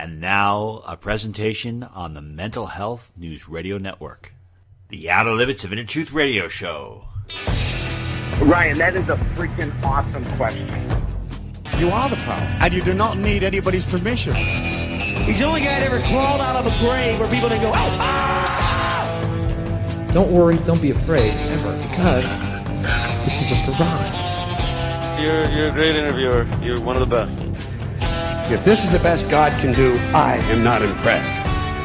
And now, a presentation on the Mental Health News Radio Network. The Outer Limits of Inner Truth Radio Show. Ryan, that is a freaking awesome question. You are the power, and you do not need anybody's permission. He's the only guy that ever crawled out of a grave where people didn't go, oh, ah! Don't worry, don't be afraid, ever, because this is just a ride. You're a great interviewer. You're one of the best. If this is the best God can do, I am not impressed.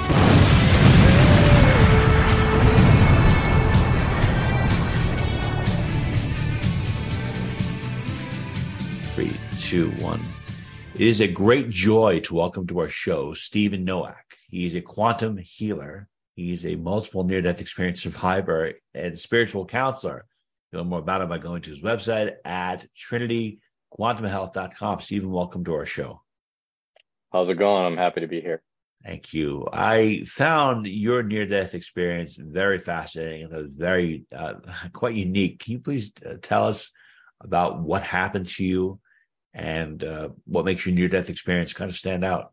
3, 2, 1. It is a great joy to welcome to our show Stephen Nowak. He is a quantum healer. He's a multiple near-death experience survivor and spiritual counselor. You'll learn more about him by going to his website at trinityquantumhealth.com. Stephen, welcome to our show. How's it going? I'm happy to be here. Thank you. I found your near-death experience very fascinating and very quite unique. Can you please tell us about what happened to you and what makes your near-death experience kind of stand out?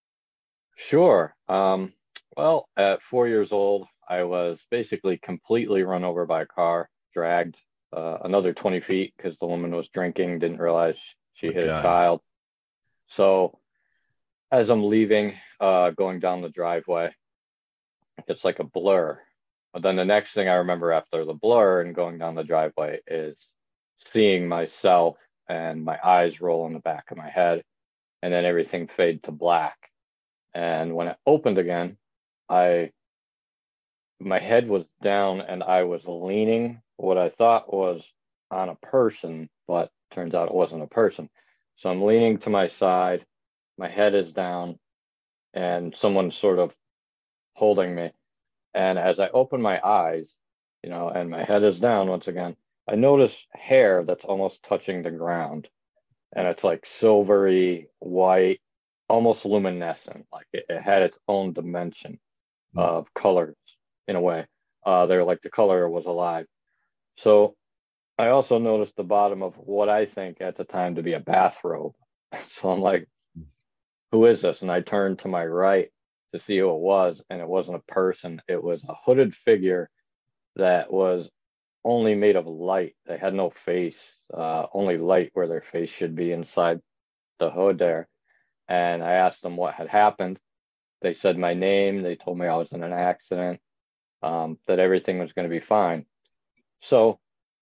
Sure. Well, at 4 years old, I was basically completely run over by a car, dragged another 20 feet because the woman was drinking, didn't realize she hit a child. So as I'm leaving, going down the driveway, it's like a blur. But then the next thing I remember after the blur and going down the driveway is seeing myself and my eyes roll in the back of my head, and then everything fade to black. And when it opened again, my head was down and I was leaning what I thought was on a person, but turns out it wasn't a person. So I'm leaning to my side, my head is down, and someone's sort of holding me. And as I open my eyes, and my head is down once again, I notice hair that's almost touching the ground. And it's like silvery, white, almost luminescent. Like it had its own dimension of colors in a way. They're like the color was alive. So I also noticed the bottom of what I think at the time to be a bathrobe. So I'm like, who is this? And I turned to my right to see who it was, and it wasn't a person. It was a hooded figure that was only made of light. They had no face, only light where their face should be inside the hood there. And I asked them what had happened. They said my name. They told me I was in an accident, that everything was going to be fine. So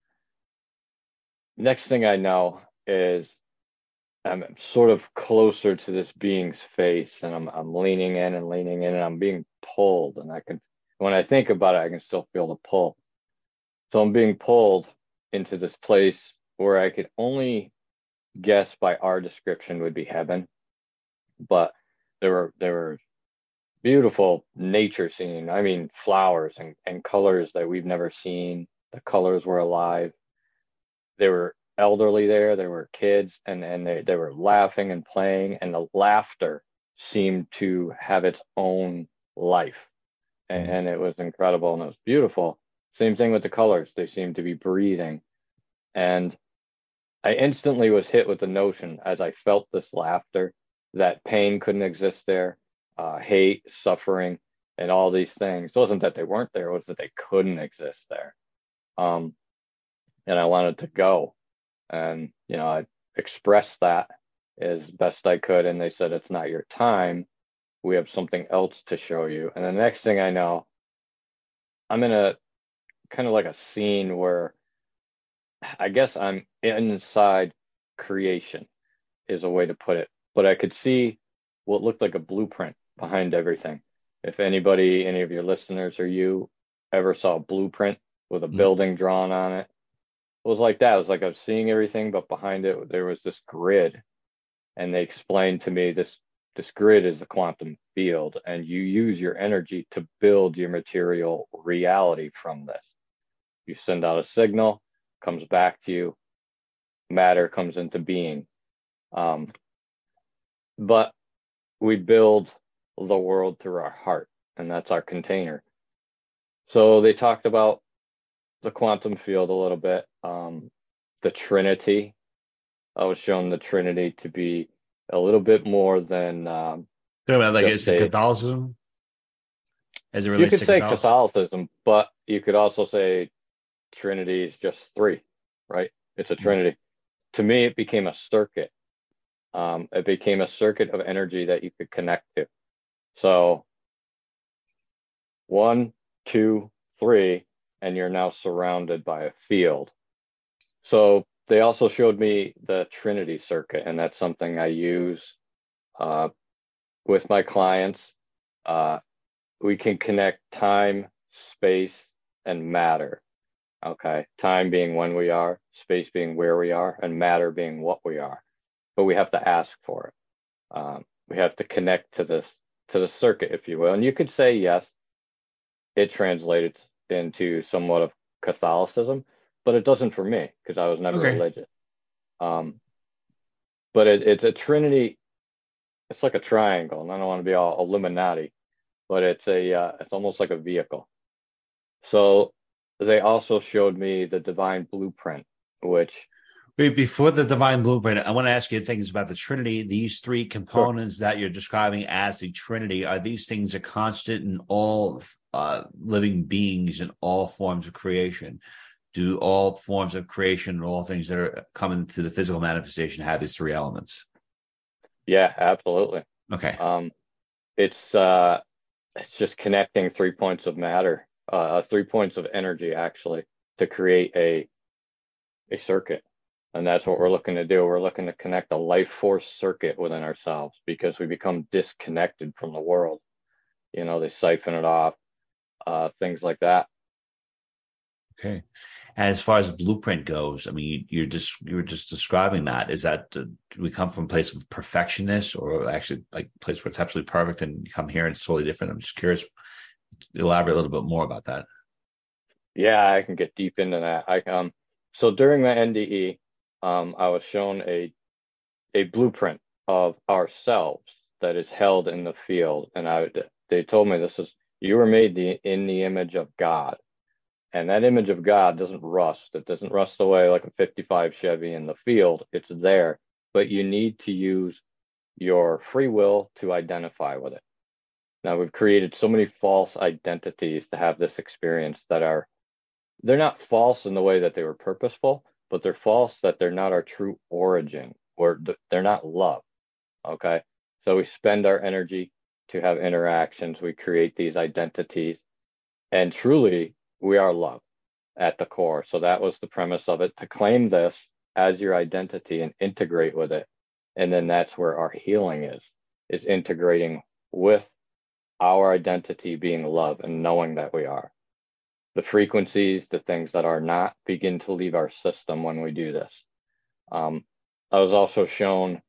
next thing I know is I'm sort of closer to this being's face, and I'm leaning in, and I'm being pulled. And when I think about it, I can still feel the pull. So I'm being pulled into this place where I could only guess by our description would be heaven. But there were beautiful nature scene. I mean, flowers and colors that we've never seen. The colors were alive. They were elderly there. There were kids, and they were laughing and playing, and the laughter seemed to have its own life. And it was incredible, and it was beautiful. Same thing with the colors. They seemed to be breathing. And I instantly was hit with the notion as I felt this laughter that pain couldn't exist there, hate, suffering, and all these things. It wasn't that they weren't there, it was that they couldn't exist there. And I wanted to go. And, I expressed that as best I could. And they said, it's not your time. We have something else to show you. And the next thing I know, I'm in a kind of like a scene where I guess I'm inside creation is a way to put it. But I could see what looked like a blueprint behind everything. If any of your listeners or you ever saw a blueprint with a building drawn on it, it was like that. It was like I was seeing everything, but behind it, there was this grid. And they explained to me this grid is the quantum field, and you use your energy to build your material reality from this. You send out a signal, comes back to you, matter comes into being. But we build the world through our heart, and that's our container. So they talked about the quantum field a little bit, the Trinity. I was shown the Trinity to be a little bit more than Talking about like Just it's a- Catholicism as it You relates could to say Catholicism. Catholicism, but you could also say Trinity is just three, right? It's a Trinity. To me, it became a circuit. It became a circuit of energy that you could connect to. So 1, 2, 3, and you're now surrounded by a field. So they also showed me the Trinity circuit, and that's something I use with my clients. We can connect time, space, and matter. Okay, time being when we are, space being where we are, and matter being what we are. But we have to ask for it. We have to connect to the circuit, if you will. And you could say yes, it translates into somewhat of Catholicism, but it doesn't for me because I was never religious. But it's a Trinity. It's like a triangle, and I don't want to be all Illuminati, but it's almost like a vehicle. So they also showed me the divine blueprint, which Wait, before the divine blueprint, I want to ask you things about the Trinity. These three components that you're describing as the Trinity, are these things a constant in all living beings in all forms of creation? Do all forms of creation and all things that are coming to the physical manifestation have these three elements? Yeah, absolutely. Okay. It's just connecting 3 points of matter, 3 points of energy actually, to create a circuit. And that's what we're looking to do. We're looking to connect a life force circuit within ourselves because we become disconnected from the world. You know, they siphon it off, things like that. Okay. And as far as the blueprint goes, I mean, you were just describing that. Is that do we come from a place of perfectionist or actually like a place where it's absolutely perfect and you come here and it's totally different? I'm just curious. Elaborate a little bit more about that. Yeah, I can get deep into that. So during my NDE, I was shown a blueprint of ourselves that is held in the field, and they told me you were made in the image of God, and that image of God doesn't rust. It doesn't rust away like a 55 Chevy in the field. It's there, but you need to use your free will to identify with it. Now we've created so many false identities to have this experience they're not false in the way that they were purposeful, but they're false that they're not our true origin, or they're not love. Okay. So we spend our energy to have interactions. We create these identities, and truly we are love at the core. So that was the premise of it, to claim this as your identity and integrate with it. And then that's where our healing is integrating with our identity being love and knowing that we are. The frequencies, the things that are not, begin to leave our system when we do this. I was also shown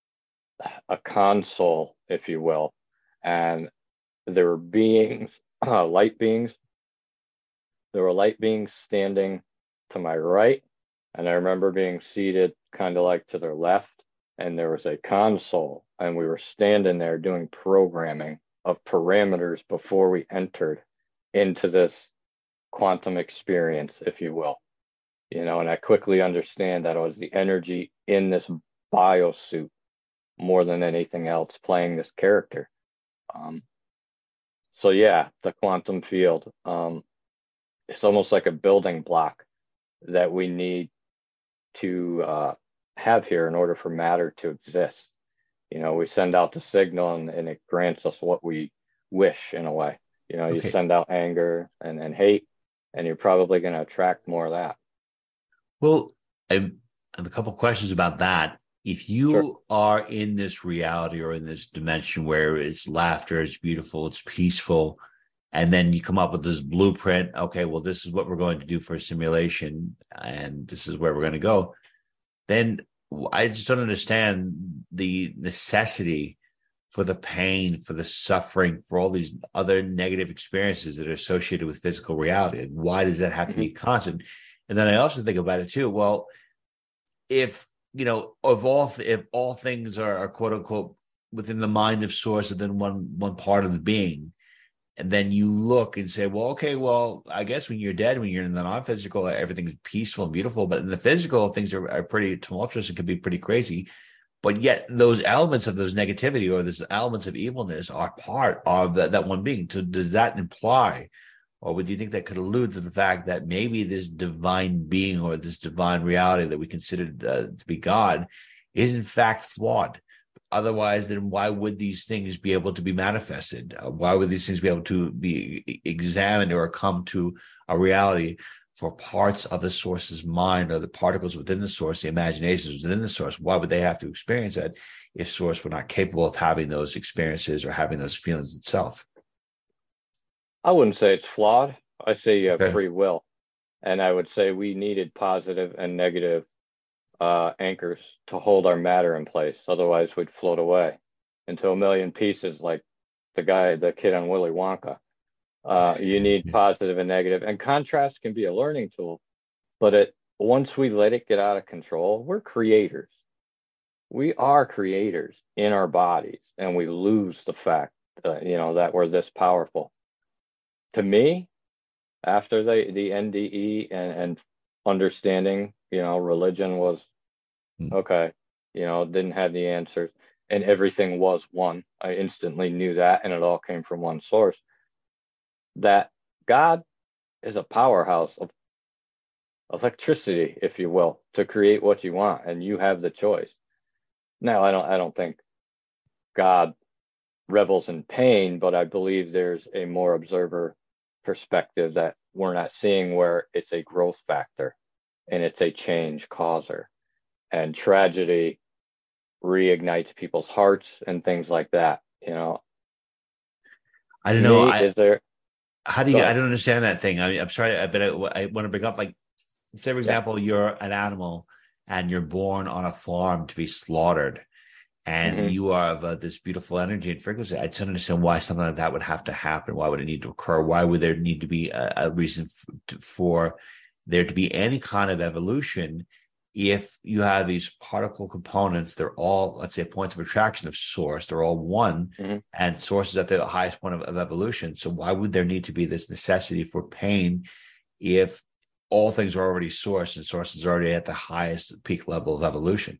a console, if you will, and there were beings, light beings. There were light beings standing to my right, and I remember being seated kind of like to their left, and there was a console, and we were standing there doing programming of parameters before we entered into this quantum experience, if you will. You know, and I quickly understand that it was the energy in this biosuit more than anything else playing this character. So yeah, the quantum field, it's almost like a building block that we need to have here in order for matter to exist. You know, we send out the signal and it grants us what we wish in a way. You know, you send out anger and hate, and you're probably going to attract more of that. Well, I have a couple of questions about that. If you are in this reality or in this dimension where it's laughter, it's beautiful, it's peaceful, and then you come up with this blueprint, okay, well, this is what we're going to do for a simulation, and this is where we're going to go, then I just don't understand the necessity for the pain, for the suffering, for all these other negative experiences that are associated with physical reality. Like, why does that have to be constant? And then I also think about it too. Well, if all things are quote unquote within the mind of source within one part of the being, and then you look and say, well, okay, well, I guess when you're dead, when you're in the non-physical, everything's peaceful and beautiful, but in the physical, things are pretty tumultuous and can be pretty crazy. But yet those elements of those negativity or those elements of evilness are part of that one being. So does that imply, or would you think that could allude to the fact that maybe this divine being or this divine reality that we consider to be God is in fact flawed? Otherwise, then why would these things be able to be manifested? Why would these things be able to be examined or come to a reality for parts of the source's mind or the particles within the source, the imaginations within the source? Why would they have to experience that if source were not capable of having those experiences or having those feelings itself? I wouldn't say it's flawed. I say you have free will. And I would say we needed positive and negative anchors to hold our matter in place. Otherwise, we'd float away into a million pieces like the kid on Willy Wonka. You need positive and negative, and contrast can be a learning tool. But once we let it get out of control, we're creators. We are creators in our bodies, and we lose the fact that we're this powerful. To me, after the NDE and understanding, religion was okay, didn't have the answers, and everything was one. I instantly knew that, and it all came from one source. That God is a powerhouse of electricity, if you will, to create what you want, and you have the choice. Now, I don't think God revels in pain, but I believe there's a more observer perspective that we're not seeing, where it's a growth factor and it's a change causer, and tragedy reignites people's hearts and things like that. I don't know. Is there? How do you? I don't understand that thing. I'm sorry, but I want to bring up, like, say for example, you're an animal and you're born on a farm to be slaughtered, and you are of this beautiful energy and frequency. I just don't understand why something like that would have to happen. Why would it need to occur? Why would there need to be a reason for there to be any kind of evolution if you have these particle components? They're all, let's say, points of attraction of source. They're all one, and source is at the highest point of evolution. So why would there need to be this necessity for pain if all things are already source, and source is already at the highest peak level of evolution?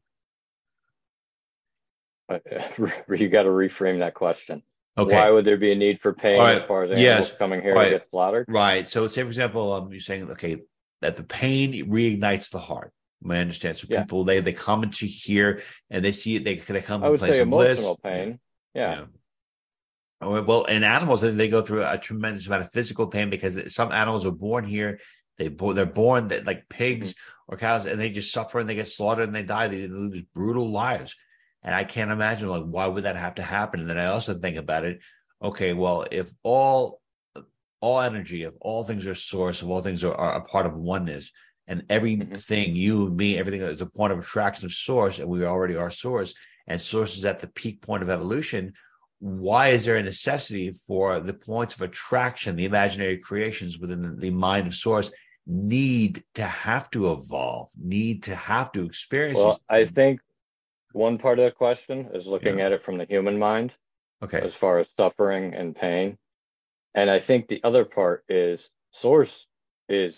You got to reframe that question. Okay. Why would there be a need for pain as far as animals coming here to get slaughtered? Right. So say, for example, you're saying, okay, that the pain reignites the heart. I understand. So people, they come into here and they see it, they come to a place of bliss. Emotional pain. Yeah. Well, in animals, they go through a tremendous amount of physical pain, because some animals are born here. They're born like pigs or cows, and they just suffer and they get slaughtered and they die. They lose brutal lives. And I can't imagine, like, why would that have to happen? And then I also think about it. Okay, well, if all energy, if all things are source, if all things are a part of oneness, and everything, you, me, everything is a point of attraction of source, and we already are source, and source is at the peak point of evolution, why is there a necessity for the points of attraction, the imaginary creations within the mind of source, need to have to evolve, need to have to experience? Well, I think one part of the question is looking at it from the human mind, as far as suffering and pain. And I think the other part is source is,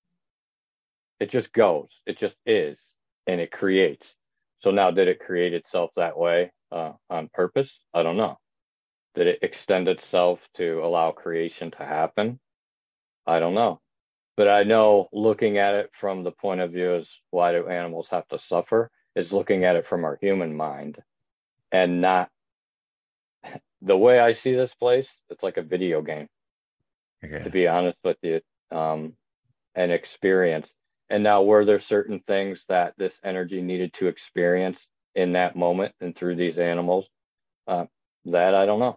it just goes, it just is, and it creates. So now, did it create itself that way on purpose? I don't know. Did it extend itself to allow creation to happen? I don't know. But I know, looking at it from the point of view as why do animals have to suffer, is looking at it from our human mind, and not the way I see this place. It's like a video game, to be honest with you, an experience. And now, were there certain things that this energy needed to experience in that moment and through these animals? That I don't know.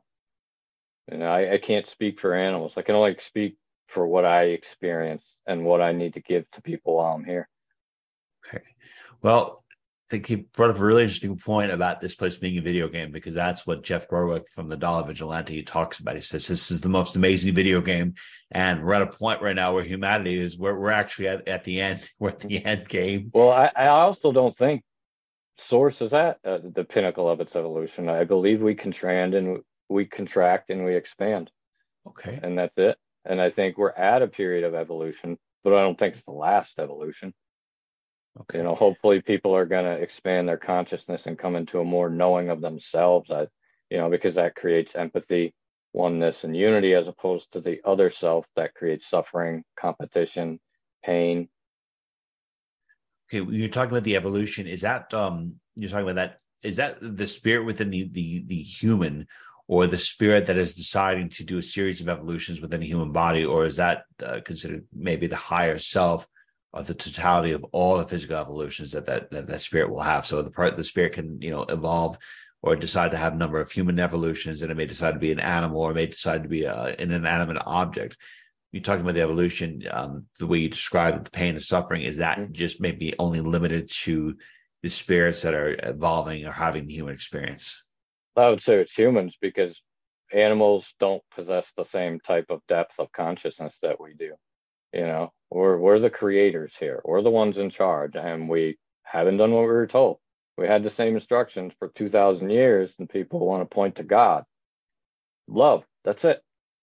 I can't speak for animals. I can only speak for what I experience and what I need to give to people while I'm here. Okay. Well, I think you brought up a really interesting point about this place being a video game, because that's what Jeff Berwick from the Dollar Vigilante talks about. He says this is the most amazing video game, and we're at a point right now where humanity is, we're actually at the end. We're at the end game. Well, I also don't think source is at the pinnacle of its evolution. I believe we contract and we expand. Okay, and that's it. And I think we're at a period of evolution, but I don't think it's the last evolution. Okay. You know, hopefully people are going to expand their consciousness and come into a more knowing of themselves, you know, because that creates empathy, oneness, and unity, as opposed to the other self that creates suffering, competition, pain. Okay, you're talking about the evolution. Is that you're talking about that? Is that the spirit within the human, or the spirit that is deciding to do a series of evolutions within a human body, or is that considered maybe the higher self of the totality of all the physical evolutions that spirit will have? So the spirit can, you know, evolve or decide to have a number of human evolutions, and it may decide to be an animal, or it may decide to be an inanimate object. You're talking about the evolution, the way you describe it, the pain and suffering, is that just maybe only limited to the spirits that are evolving or having the human experience? I would say it's humans, because animals don't possess the same type of depth of consciousness that we do. You know, we're the creators here. We're the ones in charge, and we haven't done what we were told. We had the same instructions for 2,000 years, and people want to point to God. Love, that's it.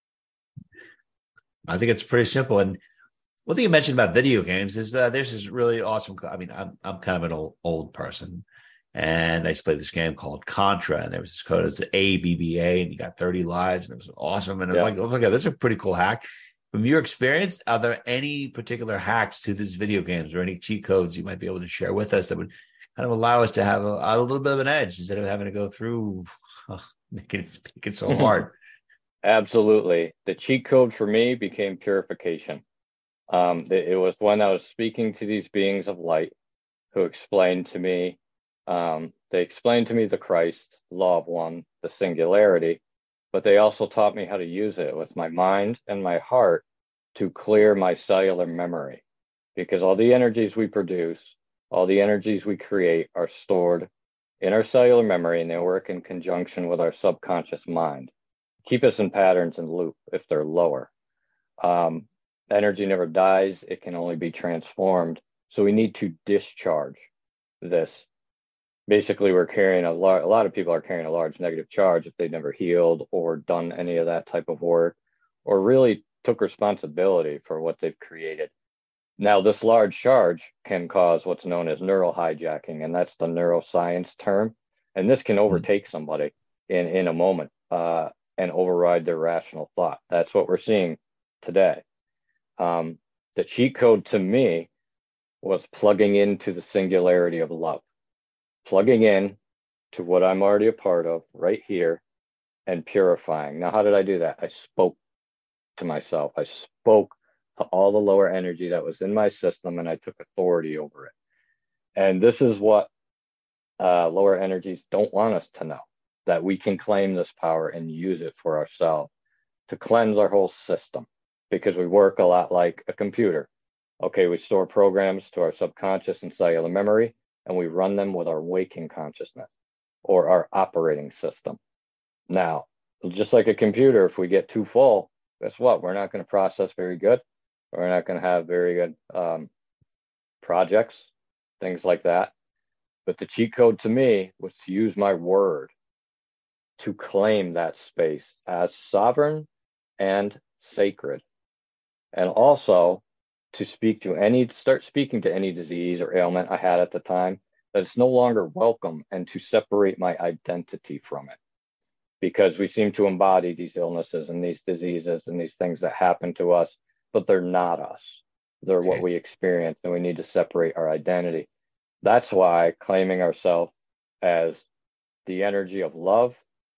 I think it's pretty simple. And one thing you mentioned about video games is there's this really awesome. I mean, I'm kind of an old person, and I used to play this game called Contra, and there was this code. It's ABBA, and you got 30 lives, and it was awesome. And I was like, oh, that's a pretty cool hack. From your experience, are there any particular hacks to these video games or any cheat codes you might be able to share with us that would kind of allow us to have a little bit of an edge instead of having to go through making it so hard? Absolutely. The cheat code for me became purification. It was when I was speaking to these beings of light who explained to me, they explained to me the Christ, law of one, the singularity, but they also taught me how to use it with my mind and my heart to clear my cellular memory, because all the energies we produce, all the energies we create are stored in our cellular memory, and they work in conjunction with our subconscious mind. Keep us in patterns and loop if they're lower. Energy never dies. It can only be transformed. So we need to discharge this. Basically, we're carrying a lot of people are carrying a large negative charge if they've never healed or done any of that type of work, or really took responsibility for what they've created. Now, this large charge can cause what's known as neural hijacking, and that's the neuroscience term. And this can overtake somebody in a moment. And override their rational thought. That's what we're seeing today. The cheat code to me was plugging into the singularity of love, plugging in to what I'm already a part of right here, and purifying. Now, how did I do that? I spoke to myself. I spoke to all the lower energy that was in my system, and I took authority over it. And this is what lower energies don't want us to know, that we can claim this power and use it for ourselves to cleanse our whole system, because we work a lot like a computer. Okay, we store programs to our subconscious and cellular memory, and we run them with our waking consciousness or our operating system. Now, just like a computer, if we get too full, guess what? We're not going to process very good. We're not going to have very good projects, things like that. But the cheat code to me was to use my word to claim that space as sovereign and sacred, and also to start speaking to any disease or ailment I had at the time, that it's no longer welcome, and to separate my identity from it, because we seem to embody these illnesses and these diseases and these things that happen to us, but they're not us. They're what we experience, and we need to separate our identity. That's why claiming ourselves as the energy of love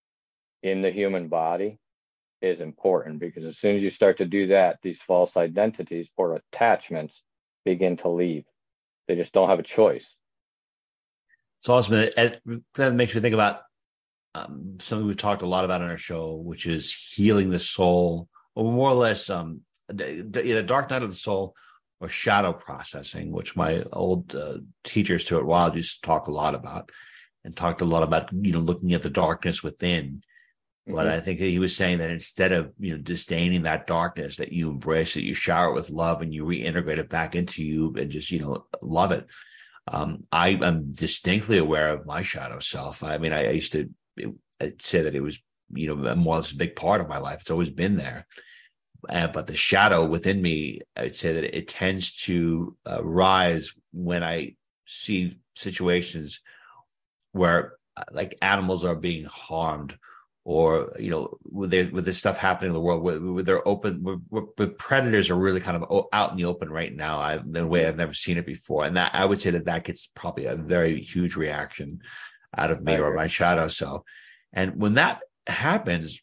in the human body is important, because as soon as you start to do that, these false identities or attachments begin to leave. They just don't have a choice. It's awesome. That makes me think about something we've talked a lot about on our show, which is healing the soul, or more or less either dark night of the soul or shadow processing, which my old teacher Stuart Wilde used to talk a lot about, and talked a lot about, looking at the darkness within. But I think that he was saying that instead of, disdaining that darkness, that you embrace it, you shower it with love, and you reintegrate it back into you, and just, love it. I am distinctly aware of my shadow self. I mean, I used to say that it was, more or less a big part of my life. It's always been there. But the shadow within me, I'd say that it tends to rise when I see situations where like animals are being harmed, or with this stuff happening in the world, where they're open, where predators are really kind of out in the open right now, in a way I've never seen it before, and that I would say that gets probably a very huge reaction out of me or my shadow self. And when that happens,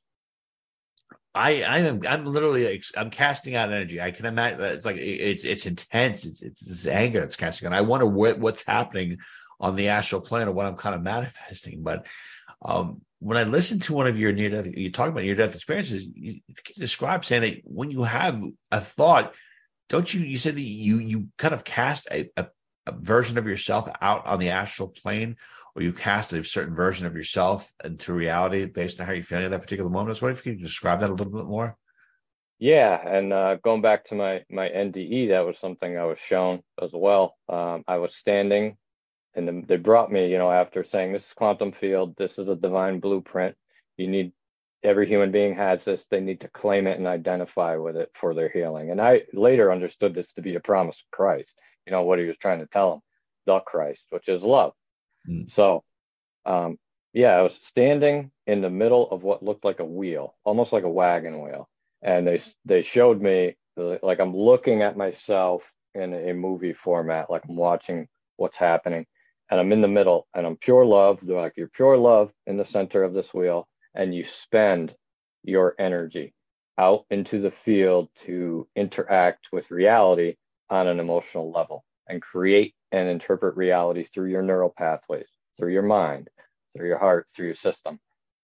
I'm literally I'm casting out energy. I can imagine that it's like it's intense. It's this anger that's casting, and I wonder what's happening on the astral plane, or what I'm kind of manifesting. But when I listen to one of your near-death, you talk about near-death experiences, you describe saying that when you have a thought, don't you said that you kind of cast a version of yourself out on the astral plane, or you cast a certain version of yourself into reality based on how you're feeling at that particular moment. I was wondering if you could describe that a little bit more. Yeah, and going back to my NDE, that was something I was shown as well. I was standing, and they brought me, after saying, this is quantum field, this is a divine blueprint. Every human being has this. They need to claim it and identify with it for their healing. And I later understood this to be a promise of Christ, what he was trying to tell them, the Christ, which is love. So, I was standing in the middle of what looked like a wheel, almost like a wagon wheel. And they showed me, like I'm looking at myself in a movie format, like I'm watching what's happening. And I'm in the middle, and I'm pure love. They're like, you're pure love in the center of this wheel, and you spend your energy out into the field to interact with reality on an emotional level and create and interpret reality through your neural pathways, through your mind, through your heart, through your system.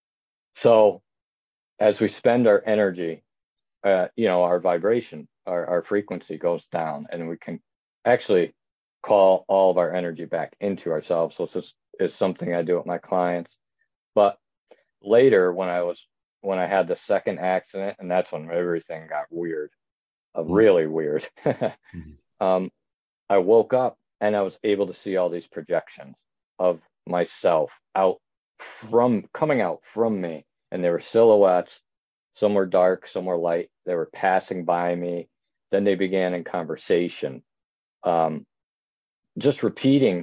So as we spend our energy, our vibration, our frequency goes down, and we can actually call all of our energy back into ourselves. So this is something I do with my clients. But later, when I had the second accident, and that's when everything got weird, really weird. I woke up and I was able to see all these projections of myself coming out from me, and they were silhouettes. Some were dark, some were light. They were passing by me. Then they began in conversation. Just repeating,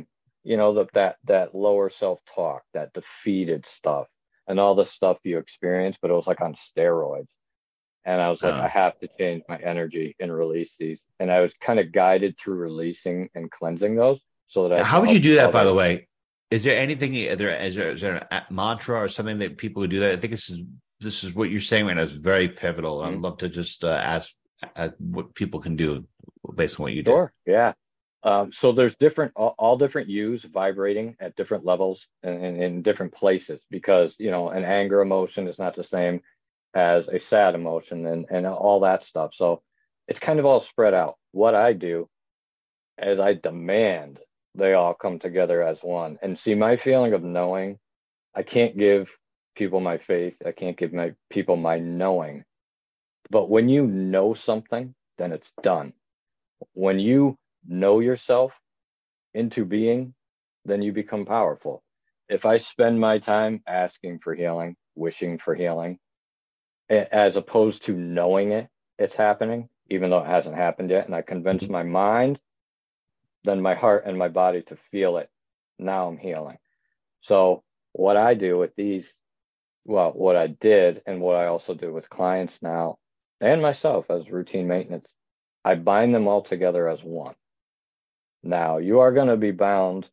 that lower self-talk, that defeated stuff, and all the stuff you experience, but it was like on steroids. And I was like, I have to change my energy and release these. And I was kind of guided through releasing and cleansing those. So that how would you do that, by the way? Is there anything? Is there a mantra or something that people would do that? I think this is what you're saying right now is very pivotal. I'd love to just ask what people can do based on what you do. Sure. Yeah. So there's all different U's vibrating at different levels and in different places, because, an anger emotion is not the same as a sad emotion and all that stuff. So it's kind of all spread out. What I do is I demand they all come together as one. And see, my feeling of knowing, I can't give people my faith. I can't give my people my knowing. But when you know something, then it's done. When you know yourself into being, then you become powerful. If I spend my time asking for healing, wishing for healing, as opposed to knowing it's happening, even though it hasn't happened yet, and I convince my mind, then my heart and my body to feel it, now I'm healing. So what I do with these, what I did and what I also do with clients now, and myself as routine maintenance, I bind them all together as one. Now, you are going to be bound,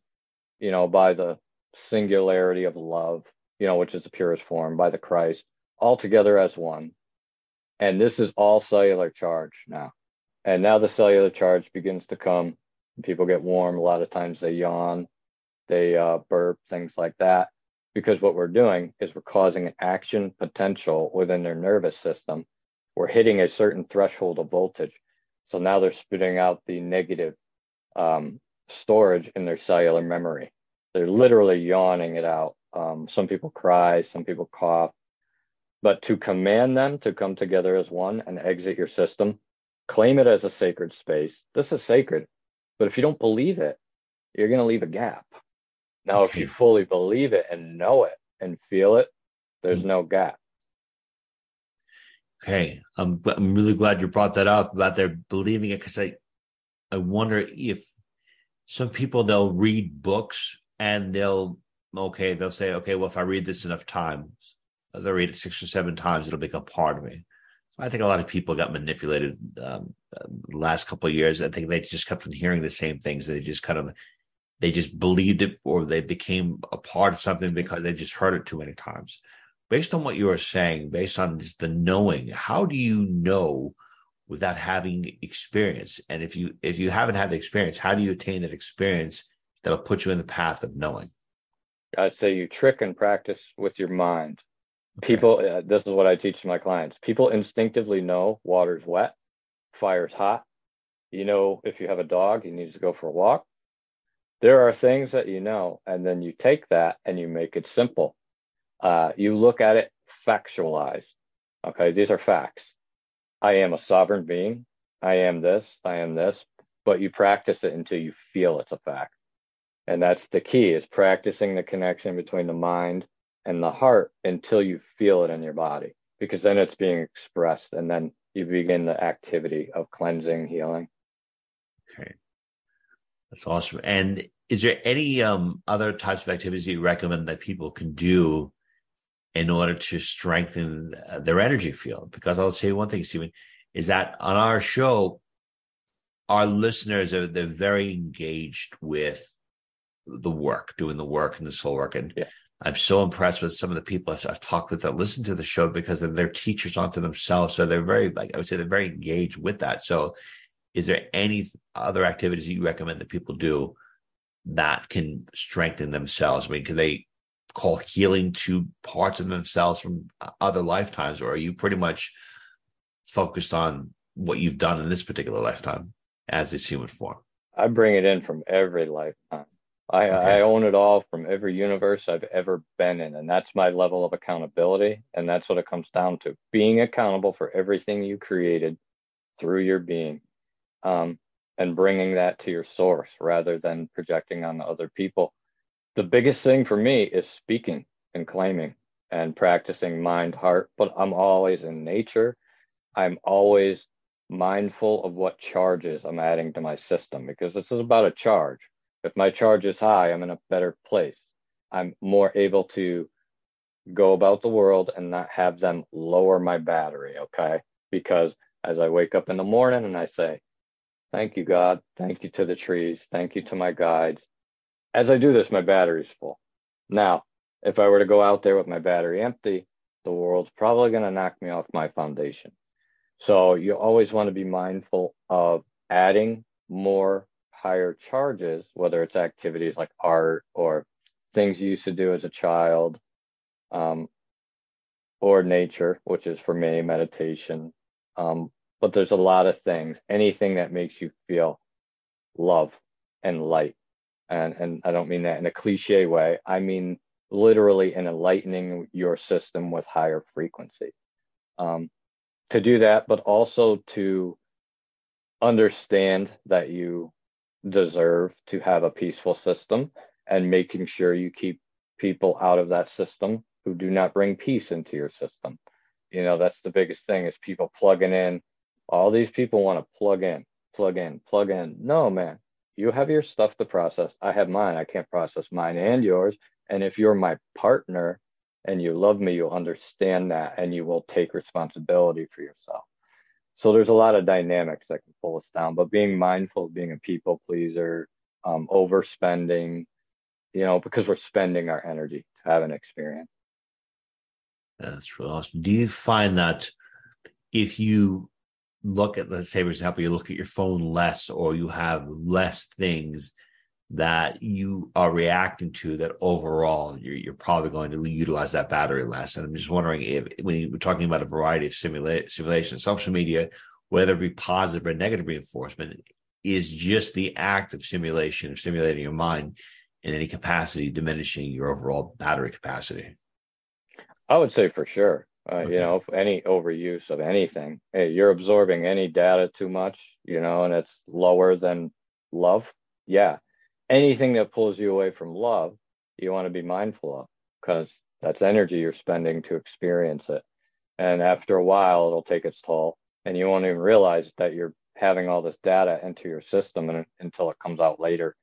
by the singularity of love, which is the purest form, by the Christ, all together as one. And this is all cellular charge now. And now the cellular charge begins to come. People get warm. A lot of times they yawn, they burp, things like that. Because what we're doing is we're causing an action potential within their nervous system. We're hitting a certain threshold of voltage. So now they're spitting out the negative storage in their cellular memory. They're literally yawning it out. Some people cry, some people cough. But to command them to come together as one and exit your system, claim it as a sacred space. This is sacred. But if you don't believe it, you're going to leave a gap. Now, if you fully believe it and know it and feel it, there's no gap. Okay. I'm really glad you brought that up about their believing it, because I wonder if some people, they'll read books and they'll say, okay, well, if I read this enough times, they'll read it 6 or 7 times, it'll become part of me. I think a lot of people got manipulated the last couple of years. I think they just kept on hearing the same things. They just believed it, or they became a part of something because they just heard it too many times. Based on what you were saying, based on just the knowing, how do you know without having experience? And if you haven't had the experience, how do you attain that experience that'll put you in the path of knowing? I'd say you trick and practice with your mind. Okay. People, this is what I teach to my clients. People instinctively know water's wet, fire's hot. You know, if you have a dog, he needs to go for a walk. There are things that you know, and then you take that and you make it simple. You look at it factualized. Okay, these are facts. I am a sovereign being. I am this, but you practice it until you feel it's a fact. And that's the key, is practicing the connection between the mind and the heart until you feel it in your body, because then it's being expressed, and then you begin the activity of cleansing, healing. Okay. That's awesome. And is there any other types of activities you recommend that people can do in order to strengthen their energy field? Because I'll say one thing, Stephen, is that on our show, our listeners they're very engaged with the work, doing the work and the soul work. And yeah. I'm so impressed with some of the people I've talked with that listen to the show, because they're teachers onto themselves. So they're very, I would say they're very engaged with that. So is there any other activities you recommend that people do that can strengthen themselves? I mean, can they call healing to parts of themselves from other lifetimes, or are you pretty much focused on what you've done in this particular lifetime as this human form? I bring it in from every lifetime. I own it all from every universe I've ever been in. And that's my level of accountability. And that's what it comes down to, being accountable for everything you created through your being, and bringing that to your source rather than projecting on other people. The biggest thing for me is speaking and claiming and practicing mind, heart, but I'm always in nature. I'm always mindful of what charges I'm adding to my system, because this is about a charge. If my charge is high, I'm in a better place. I'm more able to go about the world and not have them lower my battery, okay? Because as I wake up in the morning and I say, thank you, God, thank you to the trees, thank you to my guides. As I do this, my battery's full. Now, if I were to go out there with my battery empty, the world's probably going to knock me off my foundation. So you always want to be mindful of adding more higher charges, whether it's activities like art or things you used to do as a child, or nature, which is for me, meditation. But there's a lot of things, anything that makes you feel love and light. And I don't mean that in a cliche way. I mean literally in enlightening your system with higher frequency. To do that, but also to understand that you deserve to have a peaceful system, and making sure you keep people out of that system who do not bring peace into your system. You know, that's the biggest thing, is people plugging in. All these people want to plug in. No, man, you have your stuff to process. I have mine. I can't process mine and yours. And if you're my partner and you love me, you'll understand that, and you will take responsibility for yourself. So there's a lot of dynamics that can pull us down, but being mindful of being a people pleaser, overspending, because we're spending our energy to have an experience. That's really awesome. Do you find that if you look at, let's say, for example, you look at your phone less, or you have less things that you are reacting to, that overall you're probably going to utilize that battery less? And I'm just wondering if, when you're talking about a variety of simulation, social media, whether it be positive or negative reinforcement, is just the act of simulation, of stimulating your mind in any capacity, diminishing your overall battery capacity? I would say for sure. Any overuse of anything, hey, you're absorbing any data too much, and it's lower than love. Yeah. Anything that pulls you away from love, you want to be mindful of, because that's energy you're spending to experience it. And after a while, it'll take its toll, and you won't even realize that you're having all this data into your system until it comes out later.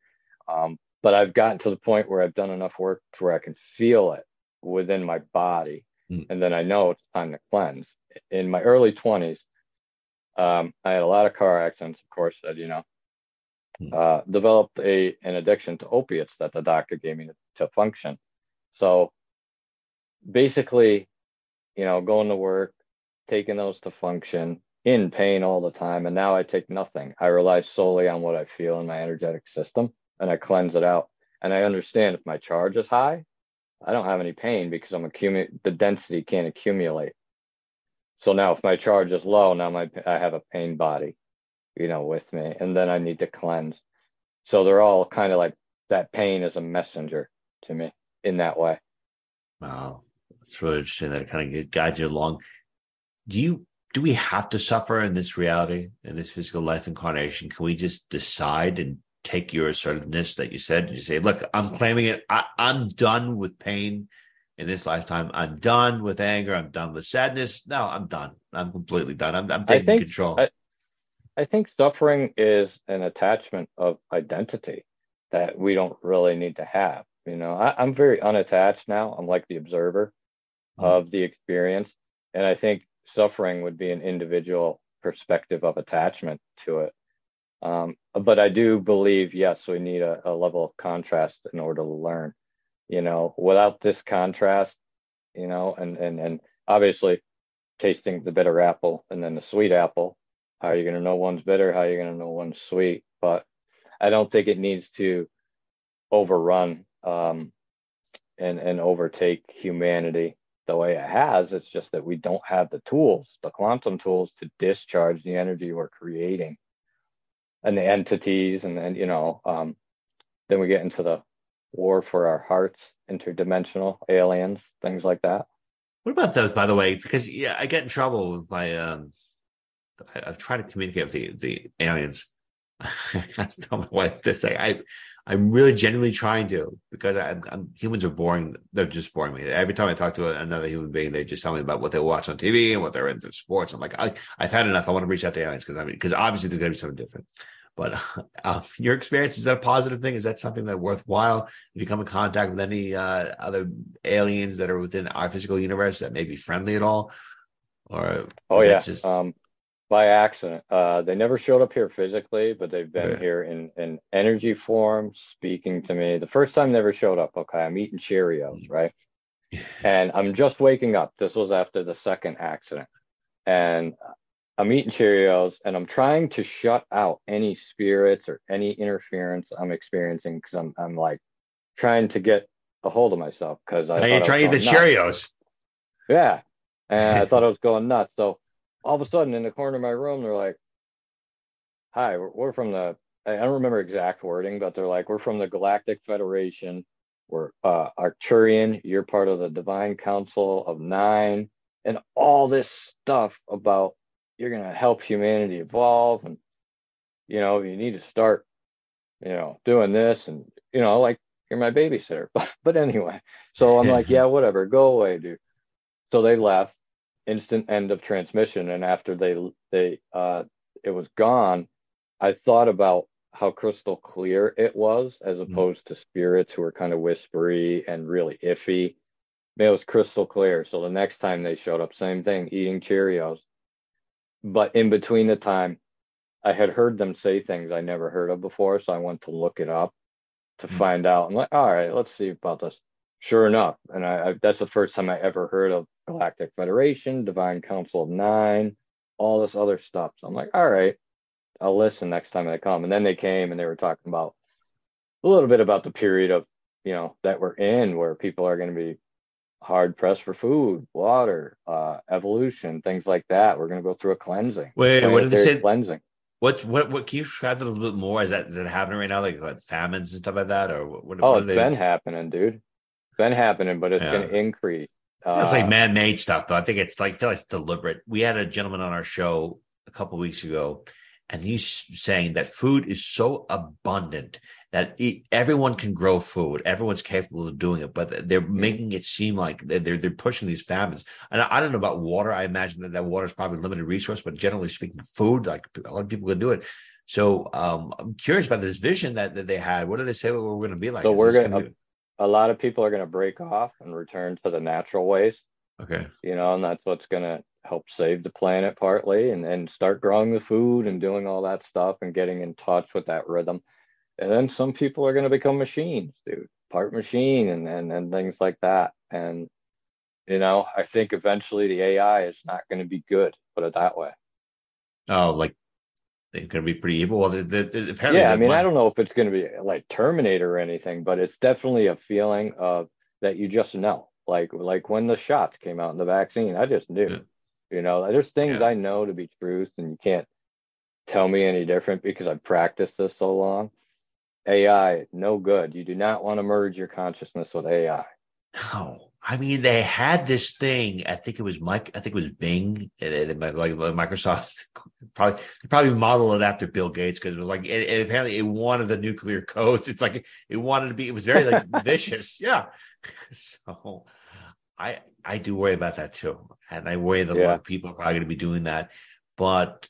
But I've gotten to the point where I've done enough work to where I can feel it within my body. And then I know it's time to cleanse. In my early 20s, I had a lot of car accidents, of course, as you know. Developed an addiction to opiates that the doctor gave me to function. So basically, you know, going to work, taking those to function, in pain all the time. And now I take nothing. I rely solely on what I feel in my energetic system, and I cleanse it out. And I understand if my charge is high, I don't have any pain because the density can't accumulate. So now if my charge is low, now I have a pain body, you know, with me, and then I need to cleanse. So they're all kind of like that pain is a messenger to me in that way. Wow. That's really interesting that it kind of guides you along. Do we have to suffer in this reality, in this physical life incarnation? Can we just decide and take your assertiveness that you said and you say, look, I'm claiming it. I'm done with pain in this lifetime. I'm done with anger. I'm done with sadness. No, I'm done. I'm completely done. I'm taking control. I think suffering is an attachment of identity that we don't really need to have. You know, I'm very unattached now. I'm like the observer of the experience. And I think suffering would be an individual perspective of attachment to it. But I do believe, yes, we need a level of contrast in order to learn. You know, without this contrast, you know, and obviously tasting the bitter apple and then the sweet apple, how are you going to know one's bitter? How are you going to know one's sweet? But I don't think it needs to overrun and overtake humanity the way it has. It's just that we don't have the tools, the quantum tools, to discharge the energy we're creating and the entities. And then, you know, then we get into the war for our hearts, interdimensional aliens, things like that. What about those, by the way? Because I get in trouble with my I've tried to communicate with the aliens. I just tell my wife this. I'm really genuinely trying to, because humans are boring. They're just boring me. Every time I talk to another human being, they just tell me about what they watch on TV and what they're into sports. I'm like, I've had enough. I want to reach out to aliens because obviously there's going to be something different. But your experience, is that a positive thing? Is that something that worthwhile? If you come in contact with any other aliens that are within our physical universe that may be friendly at all? Or just by accident. They never showed up here physically, but they've been here in energy form, speaking to me. The first time they ever showed up, I'm eating Cheerios, right? And I'm just waking up. This was after the second accident. And I'm eating Cheerios, and I'm trying to shut out any spirits or any interference I'm experiencing, because I'm like trying to get a hold of myself, because you're trying to eat the Cheerios. Yeah. And I thought I was going nuts. So all of a sudden, in the corner of my room, they're like, hi, we're from I don't remember exact wording, but they're like, we're from the Galactic Federation. We're Arcturian. You're part of the Divine Council of Nine, and all this stuff about you're going to help humanity evolve. And, you know, you need to start, you know, doing this, and, you know, like, you're my babysitter. But anyway, so I'm like, yeah, whatever, go away, dude. So they left. Instant end of transmission. And after it was gone, I thought about how crystal clear it was, as opposed to spirits who were kind of whispery and really iffy. It was crystal clear. So the next time they showed up, same thing, eating Cheerios. But in between the time, I had heard them say things I never heard of before, so I went to look it up to find out. I'm like, all right, let's see about this. Sure enough, and that's the first time I ever heard of Galactic Federation, Divine Council of Nine, all this other stuff. So I'm like, all right, I'll listen next time they come. And then they came, and they were talking about a little bit about the period of, you know, that we're in, where people are going to be hard pressed for food, water, evolution, things like that. We're going to go through a cleansing. Wait, what did they say? Cleansing. What can you describe it a little bit more? Is that happening right now, like famines and stuff like that, or what? It's been happening, dude. It's been happening, but it's going to increase. It's like man-made stuff, though. I think it's like, I feel like it's deliberate. We had a gentleman on our show a couple of weeks ago, and he's saying that food is so abundant that everyone can grow food. Everyone's capable of doing it, but they're making it seem like they're pushing these famines. And I don't know about water. I imagine that water is probably a limited resource, but generally speaking, food, like a lot of people can do it. So I'm curious about this vision that they had. What do they say what we're going to be like? So Is this gonna be... a lot of people are going to break off and return to the natural ways, Okay. and that's what's going to help save the planet partly, and start growing the food and doing all that stuff and getting in touch with that rhythm. And then some people are going to become machines, dude, part machine and things like that. And, I think eventually the AI is not going to be good, put it that way. Oh, like they're going to be pretty evil. Well, apparently, yeah. I mean, I don't know if it's going to be like Terminator or anything, but it's definitely a feeling of that you just know, like when the shots came out in the vaccine, I just knew. Yeah. There's things I know to be truth, and you can't tell me any different because I've practiced this so long. AI, no good. You do not want to merge your consciousness with AI. No, I mean they had this thing. I think it was Bing, like Microsoft. Probably modeled it after Bill Gates because it was like apparently it wanted the nuclear codes. It's like it wanted to be. It was very like vicious. Yeah. So I do worry about that too, and I worry that a lot of people are probably going to be doing that. But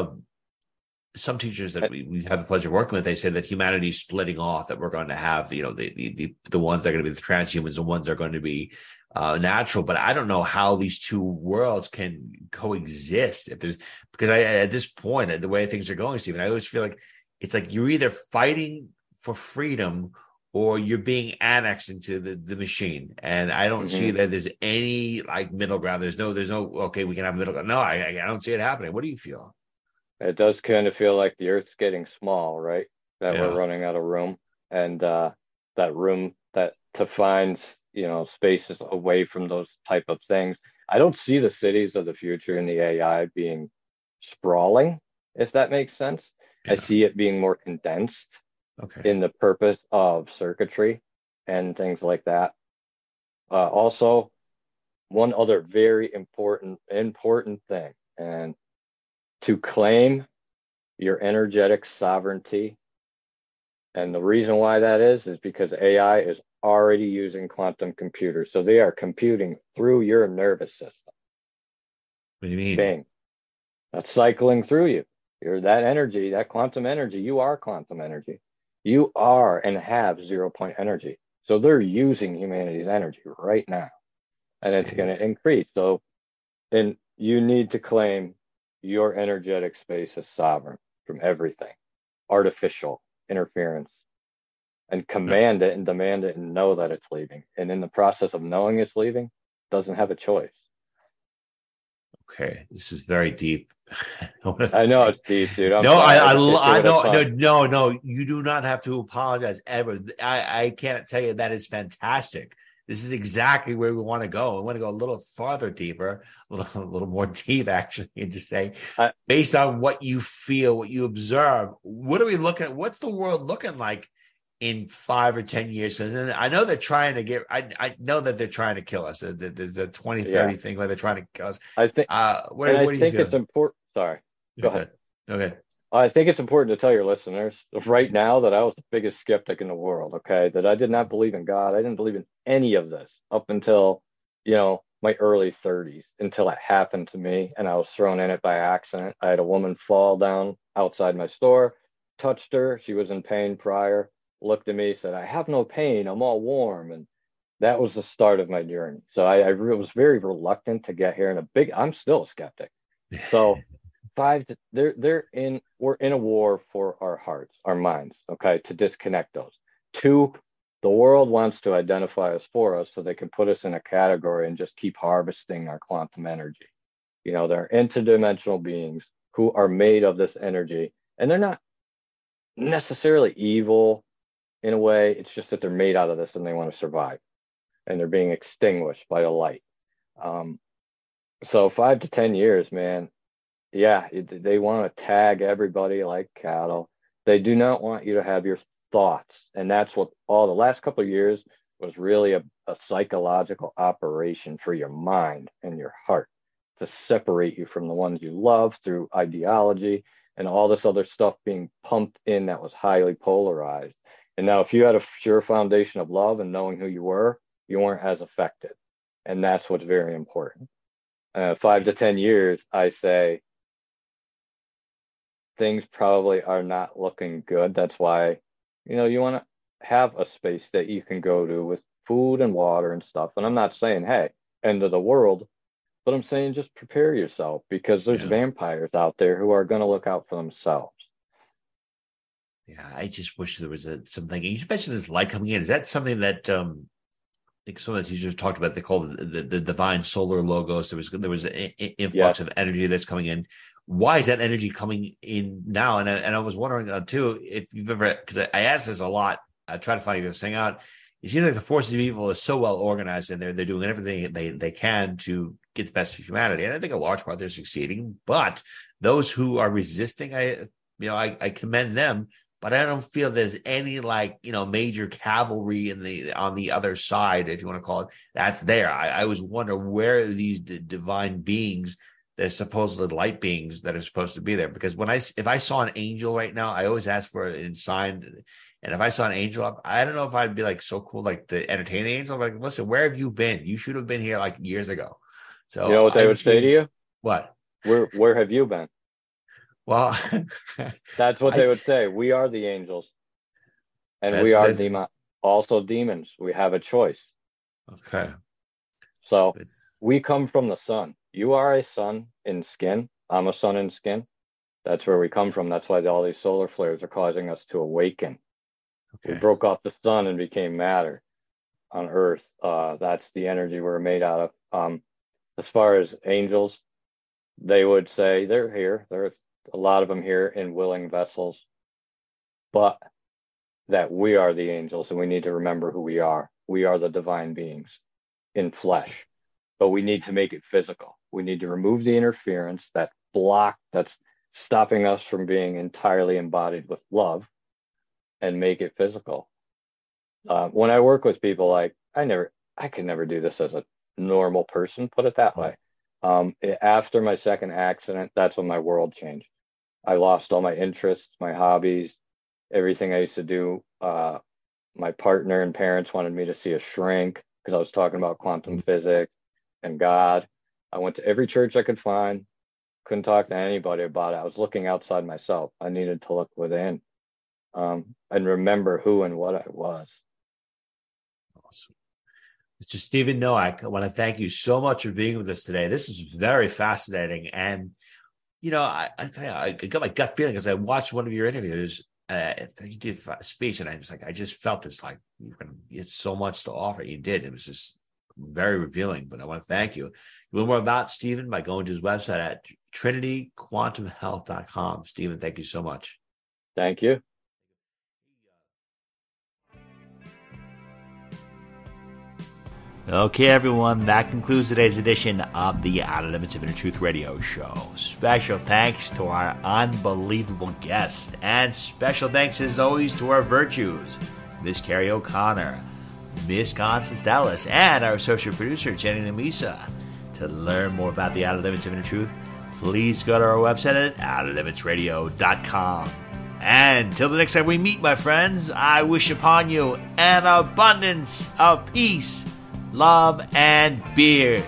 some teachers that we have the pleasure of working with, they say that humanity's splitting off, that we're going to have, the ones that are going to be the transhumans and ones that are going to be natural. But I don't know how these two worlds can coexist because at this point, the way things are going, Stephen, I always feel like it's like you're either fighting for freedom or you're being annexed into the machine. And I don't see that there's any like middle ground. There's no, okay, we can have a middle ground. No, I don't see it happening. What do you feel? It does kind of feel like the Earth's getting small, right? That we're running out of room, and that room that to find, spaces away from those type of things. I don't see the cities of the future in the AI being sprawling, if that makes sense. Yeah. I see it being more condensed in the purpose of circuitry and things like that. Also, one other very important thing, and to claim your energetic sovereignty. And the reason why that is because AI is already using quantum computers. So they are computing through your nervous system. What do you mean? Bang. That's cycling through you. You're that energy, that quantum energy. You are quantum energy. You are and have 0 point energy. So they're using humanity's energy right now. And it's going to increase. So, and you need to claim your energetic space is sovereign from everything, artificial interference, and command it and demand it and know that it's leaving. And in the process of knowing it's leaving, doesn't have a choice. Okay, this is very deep. I know it's deep, dude. I know. No. You do not have to apologize ever. I can't tell you that is fantastic. This is exactly where we want to go. We want to go a little farther deeper, a little more deep, actually, and just say, based on what you feel, what you observe, what are we looking at? What's the world looking like in 5 or 10 years? Because I know they're trying to get. I know that they're trying to kill us. There's a 2030 thing where they're trying to kill us. I think. What do you think it's important? Sorry, go ahead. Okay. I think it's important to tell your listeners right now that I was the biggest skeptic in the world, okay? That I did not believe in God. I didn't believe in any of this up until, my early 30s, until it happened to me and I was thrown in it by accident. I had a woman fall down outside my store, touched her. She was in pain prior, looked at me, said, "I have no pain. I'm all warm." And that was the start of my journey. So I was very reluctant to get here, and I'm still a skeptic. So we're in a war for our hearts, our minds, okay, to disconnect those. 2, the world wants to identify us for us so they can put us in a category and just keep harvesting our quantum energy. They're interdimensional beings who are made of this energy, and they're not necessarily evil in a way. It's just that they're made out of this and they want to survive, and they're being extinguished by the light. So 5 to 10 years, man. Yeah, they want to tag everybody like cattle. They do not want you to have your thoughts. And that's what all the last couple of years was really a psychological operation for your mind and your heart to separate you from the ones you love through ideology and all this other stuff being pumped in that was highly polarized. And now if you had a sure foundation of love and knowing who you weren't as affected. And that's what's very important. 5 to 10 years, I say, things probably are not looking good. That's why, you want to have a space that you can go to with food and water and stuff. And I'm not saying, hey, end of the world, but I'm saying just prepare yourself, because there's vampires out there who are going to look out for themselves. Yeah, I just wish there was something. You mentioned this light coming in. Is that something that I think some of the teachers talked about? They called it the divine solar logos. There was an influx of energy that's coming in. Why is that energy coming in now? And I was wondering too, if you've ever, because I ask this a lot, I try to find this thing out. It seems like the forces of evil is so well organized, and they're doing everything they can to get the best of humanity. And I think a large part they're succeeding. But those who are resisting, I commend them. But I don't feel there's any major cavalry on the other side, if you want to call it, that's there. I always wonder where are these divine beings, that are supposedly light beings that are supposed to be there. Because if I saw an angel right now, I always ask for it signed. And if I saw an angel up, I don't know if I'd be so cool, to entertain the angel. I'm listen, where have you been? You should have been here years ago. So you know what they would say to you? What? Where have you been? Well, that's what they would say. We are the angels, and we are also demons. We have a choice. Okay. So we come from the sun. You are a sun in skin. I'm a sun in skin. That's where we come from. That's why all these solar flares are causing us to awaken. Okay. We broke off the sun and became matter on Earth. That's the energy we're made out of. As far as angels, they would say they're here. There's a lot of them here in willing vessels, but that we are the angels, and we need to remember who we are. We are the divine beings in flesh, but we need to make it physical. We need to remove the interference, that block that's stopping us from being entirely embodied with love, and make it physical. When I work with people, I could never do this as a normal person, put it that way. After my second accident, that's when my world changed. I lost all my interests, my hobbies, everything I used to do. My partner and parents wanted me to see a shrink because I was talking about quantum physics and God. I went to every church I could find, couldn't talk to anybody about it. I was looking outside myself. I needed to look within and remember who and what I was. Awesome. Mr. Stephen Nowak, I want to thank you so much for being with us today. This is very fascinating. And, I tell you, I got my gut feeling as I watched one of your interviews. You did a speech, and I just felt this it's so much to offer. You did. It was just very revealing, but I want to thank you. You learn more about Stephen by going to his website at trinityquantumhealth.com. Stephen, thank you so much. Thank you. Okay, everyone, that concludes today's edition of the Outer Limits of Inner Truth Radio Show. Special thanks to our unbelievable guests, and special thanks, as always, to our virtues, Miss Carrie O'Connor, Miss Constance Dallas, and our associate producer, Jenny Lamisa. To learn more about the Outer Limits of Inner Truth, please go to our website at outerlimitsradio.com. And until the next time we meet, my friends, I wish upon you an abundance of peace, love, and beers.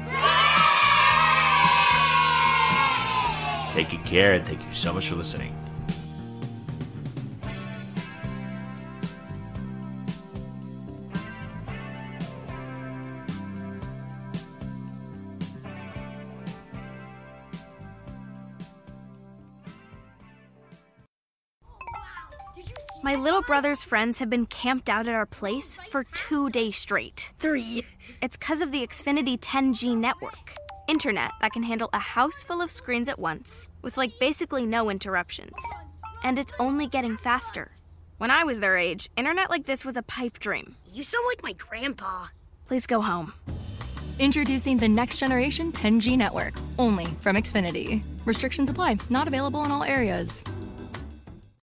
Take good care, and thank you so much for listening. My little brother's friends have been camped out at our place for 2 days straight. 3. It's because of the Xfinity 10G network. Internet that can handle a house full of screens at once, with basically no interruptions. And it's only getting faster. When I was their age, internet like this was a pipe dream. You sound like my grandpa. Please go home. Introducing the next generation 10G network, only from Xfinity. Restrictions apply, not available in all areas.